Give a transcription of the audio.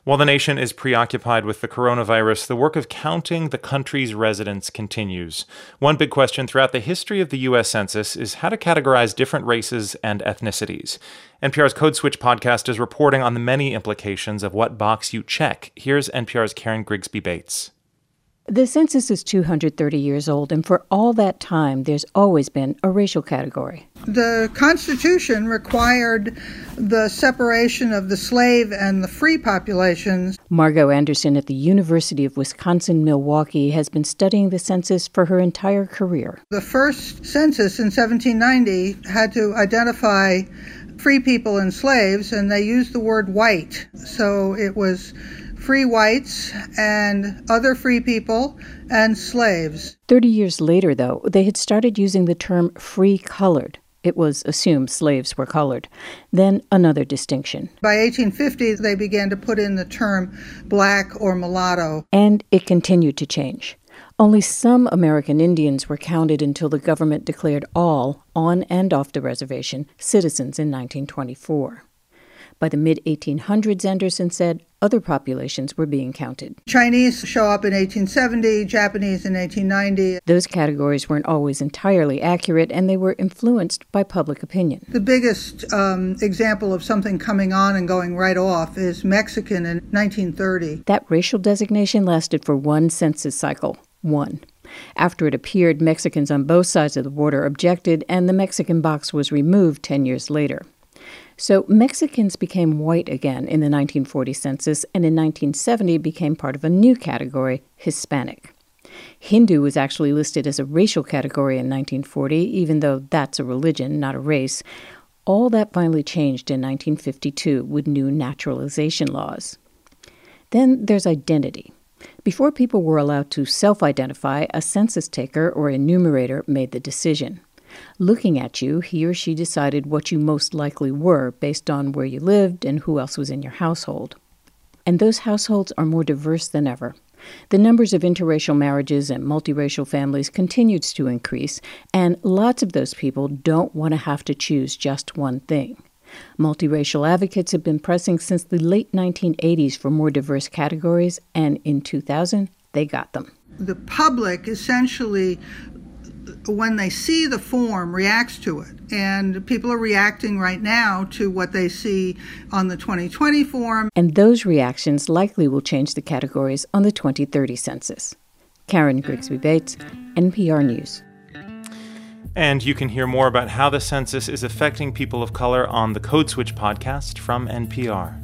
While the nation is preoccupied with the coronavirus, the work of counting the country's residents continues. One big question throughout the history of the U.S. Census is how to categorize different races and ethnicities. NPR's Code Switch podcast is reporting on the many implications of what box you check. Here's NPR's Karen Grigsby Bates. The census is 230 years old, and for all that time, there's always been a racial category. The Constitution required the separation of the slave and the free populations. Margot Anderson at the University of Wisconsin-Milwaukee has been studying the census for her entire career. The first census in 1790 had to identify free people and slaves, and they used the word white. So it was free whites and other free people and slaves. 30 years later, though, they had started using the term free colored. It was assumed slaves were colored. Then another distinction. By 1850, they began to put in the term black or mulatto. And it continued to change. Only some American Indians were counted until the government declared all, on and off the reservation, citizens in 1924. By the mid-1800s, Anderson said, other populations were being counted. Chinese show up in 1870, Japanese in 1890. Those categories weren't always entirely accurate, and they were influenced by public opinion. The biggest example of something coming on and going right off is Mexican in 1930. That racial designation lasted for one census cycle. One. After it appeared, Mexicans on both sides of the border objected, and the Mexican box was removed 10 years later. So Mexicans became white again in the 1940 census, and in 1970 became part of a new category, Hispanic. Hindu was actually listed as a racial category in 1940, even though that's a religion, not a race. All that finally changed in 1952 with new naturalization laws. Then there's identity. Before people were allowed to self-identify, a census taker or enumerator made the decision. Looking at you, he or she decided what you most likely were based on where you lived and who else was in your household. And those households are more diverse than ever. The numbers of interracial marriages and multiracial families continues to increase, and lots of those people don't want to have to choose just one thing. Multiracial advocates have been pressing since the late 1980s for more diverse categories, and in 2000, they got them. The public essentially, when they see the form, reacts to it. And people are reacting right now to what they see on the 2020 form. And those reactions likely will change the categories on the 2030 census. Karen Grigsby Bates, NPR News. And you can hear more about how the census is affecting people of color on the Code Switch podcast from NPR.